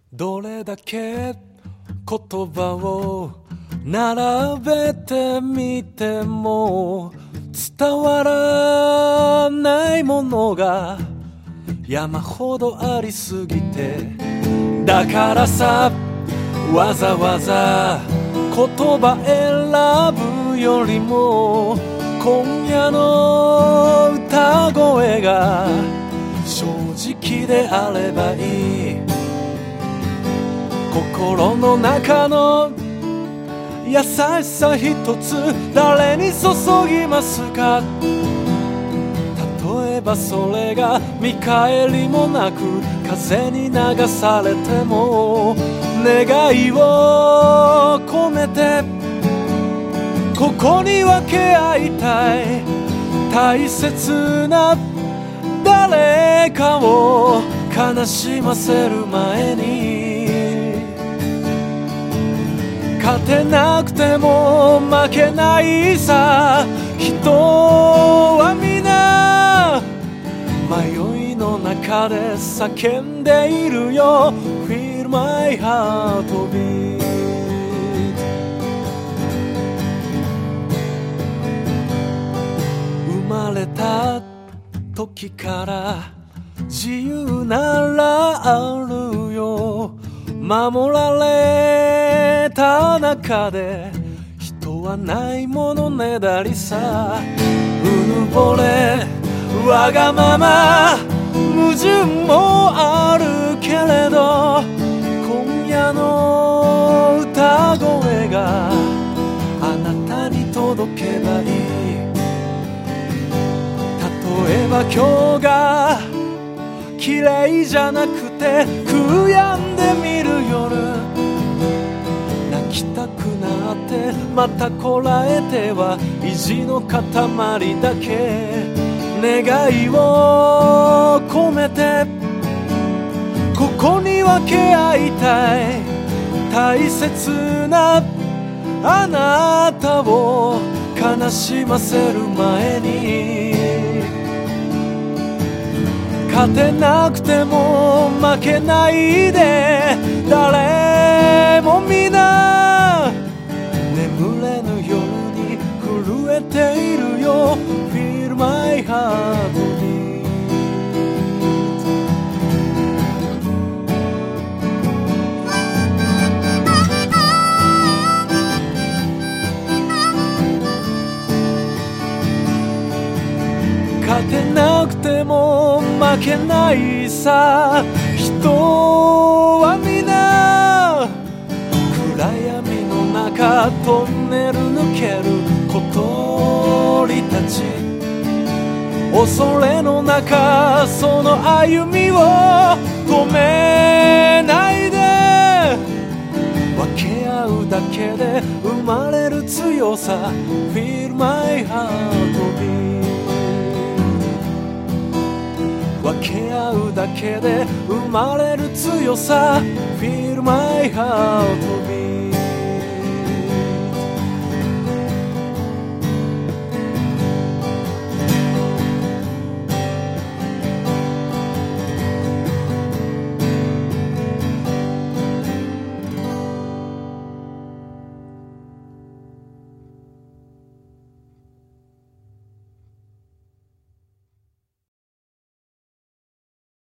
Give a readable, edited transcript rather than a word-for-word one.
どれだけ言葉を並べてみても伝わらないものが山ほどありすぎて、だからさわざわざ言葉選ぶよりも今夜の歌声が正直であればいい。心の中の優しさ一つ誰に注ぎますか。例えばそれが見返りもなく風に流されても願いを込めてここに分け合いたい。大切な誰かを悲しませる前に勝てなくても負けないさ。人は皆迷いの中で叫んでいるよ Feel my heartbeat。 生まれた時から自由ならあるよ。守られた中で人はないものねだりさ。うぬぼれわがまま矛盾もあるけれど今夜の歌声があなたに届けばいい。例えば今日が綺麗じゃなくて悔やんでみる夜、泣きたくなってまたこらえては意地の塊だけ願いを込めてここに分け合いたい。大切なあなたを悲しませる前に勝てなくても負けないで誰も皆眠れぬ夜に震えているよ Feel my heartbeat。 勝てなくても負けないさ。人は皆暗闇の中トンネル抜ける小鳥たち恐れの中その歩みを止めないで分け合うだけで生まれる強さ Feel my heartbeat。分け合うだけで生まれる強さ Feel my heartbeat。